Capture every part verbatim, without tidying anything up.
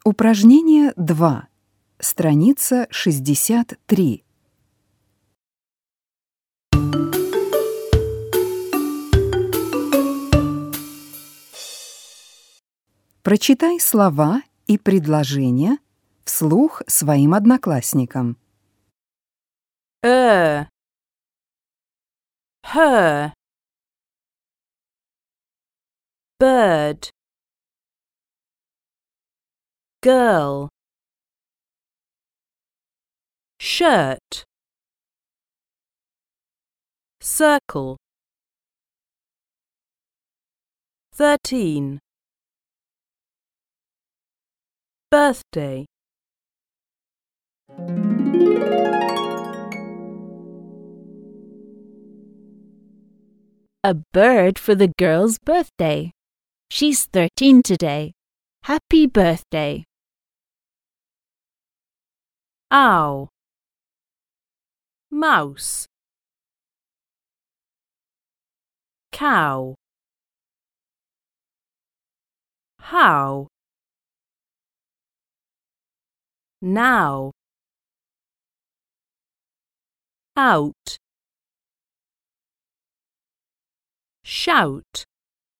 Упражнение два. Страница шестьдесят три. Прочитай слова и предложения вслух своим одноклассникам. Er, her, bird, girl, shirt, circle, thirteen, birthday. A bird for the girl's birthday. She's thirteen today. Happy birthday. Ow, mouse, cow, how, now, out, shout,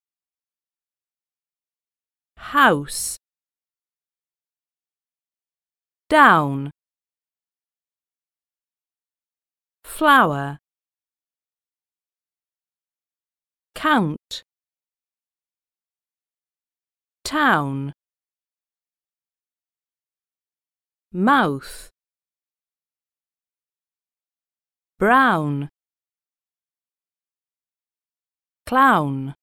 house, down, flower, count, town, mouth, brown, clown.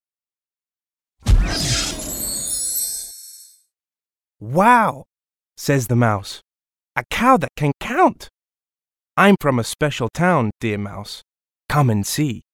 Wow, says the mouse. A cow that can count. I'm from a special town, dear mouse. Come and see.